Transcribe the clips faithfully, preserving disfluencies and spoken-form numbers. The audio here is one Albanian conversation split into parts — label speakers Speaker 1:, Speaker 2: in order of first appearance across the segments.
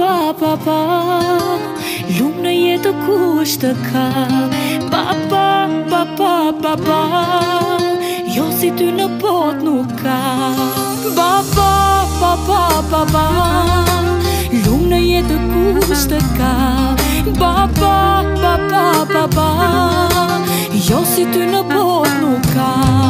Speaker 1: pa, pa, pa Lumë në jetë kusht të ka Pa, pa, pa, pa, pa, pa Jo si ty në bot nuk ka Pa, pa, pa, pa, pa, pa Lumë në jetë kusht të ka Pa, pa, pa, pa, pa, pa Jo si ty në bot nuk ka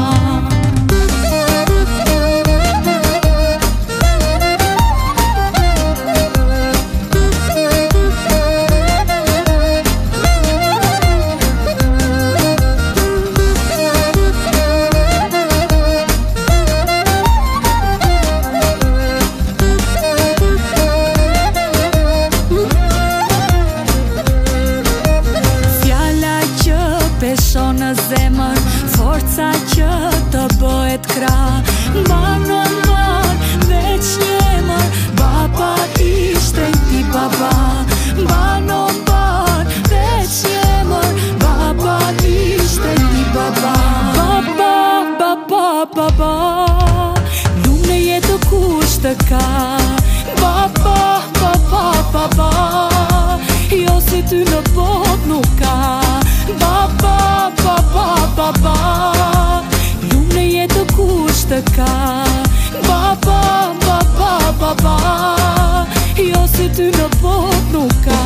Speaker 1: në zemër, forca që të bëhet krah Mbanon mban, veç njemër, baba ishte ti baba Mbanon mban, veç njemër, baba ishte ti baba Baba, baba, baba, lumë në jetë kusht të ka Baba, baba, baba, jo si ty në bot nuk ka Baba, baba, baba Lumë në jetë kusht të ka Baba, baba, baba Jo si ty në bot nuk ka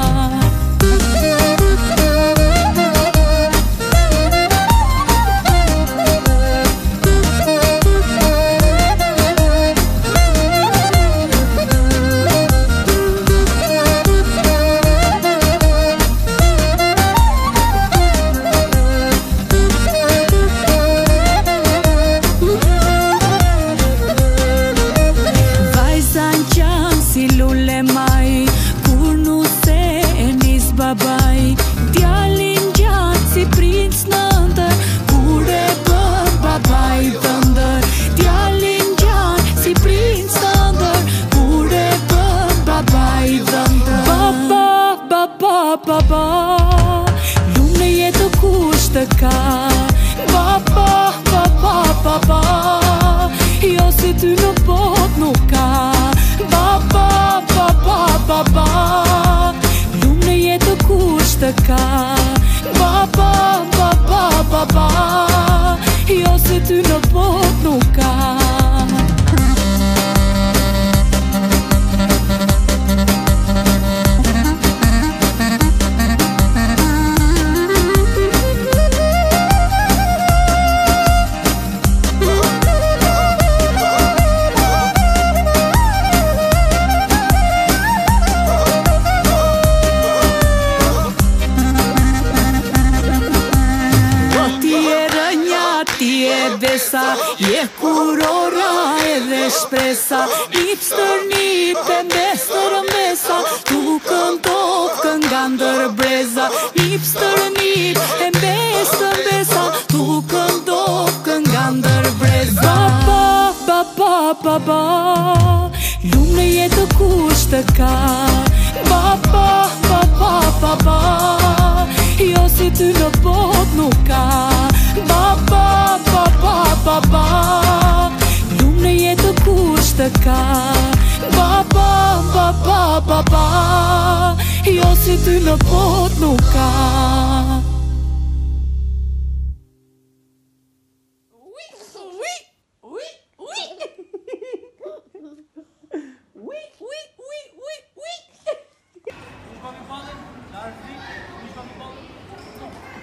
Speaker 1: Djalin gjatë si princ nëndër Kur e bën babaj thëndër Djalin gjatë si princ nëndër Kur e bën babaj thëndër Baba, baba, baba Lumë në jetë kusht të ka Baba, baba, baba Jo si ty në bot nuk ka Baba, baba, baba kusht të ka Baba, baba, baba Jo si ty në bot nuk ka Besa, je kurora edhe shpresa Hipster një pëmbestër mbesa Tu këndot kënga ndër breza Hipster një pëmbestër mbesa Tu këndot kënga ndër breza Baba, baba, baba Lumë në jetë kusht të ka Baba, baba, baba Jo si ty në bot nuk ka Baba, baba, baba Lumë në jetë kusht të ka Baba, baba, baba Jo si ty në bot nuk ka
Speaker 2: Niet van je vallen, daar is die, niet van je vallen.